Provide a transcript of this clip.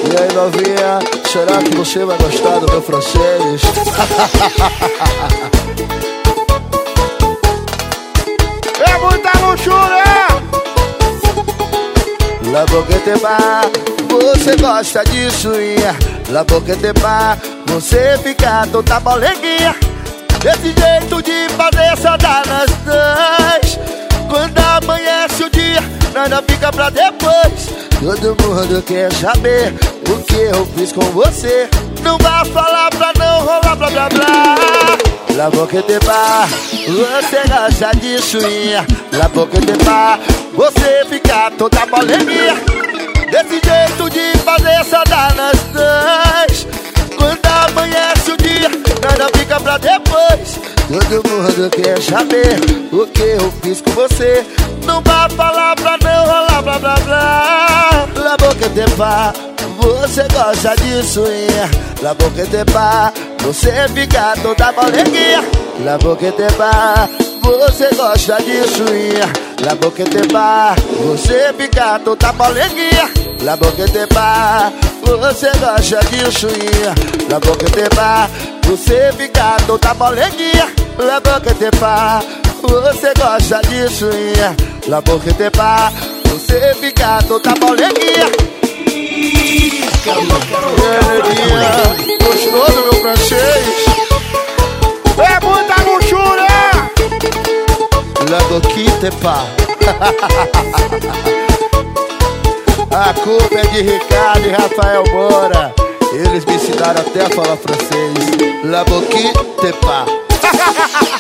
E aí, novinha, será que você vai gostar do meu francês? É muita luxúria! La boquete bar, você gosta de swinha. La boquete bar, você fica toda moleguinha. Esse jeito de fazer só dá nas dois. Quando amanhece o dia, nada fica pra depois. Todo mundo quer saber o que eu fiz com você. Não vá falar pra não rolar blá blá blá. La boquete bar, você gosta de swinha. La boquete bar, você fica toda moleguinha. Desse jeito de fazer só dá nas dois. Quando amanhece o dia, nada fica pra depois. Todo mundo quer saber o que eu fiz com você. Não vá falar pra não rolar blá blá blá. La boquete bar, você gosta de swinha. La boquete bar, você fica toda moleguinha. La boquete bar, você gosta de swinha. La boquete bar, você fica toda moleguinha. La boquete bar, você gosta de swinha. La boquete bar, você fica toda moleguinha. La boquete bar, você gosta de swinha. La boquete bar, você fica toda moleguinha. Gostou do meu francês? É muita luxúria! La boquete bar. A culpa é de Ricardo e Rafael Moura. Eles me ensinaram até a falar francês. La boquete bar.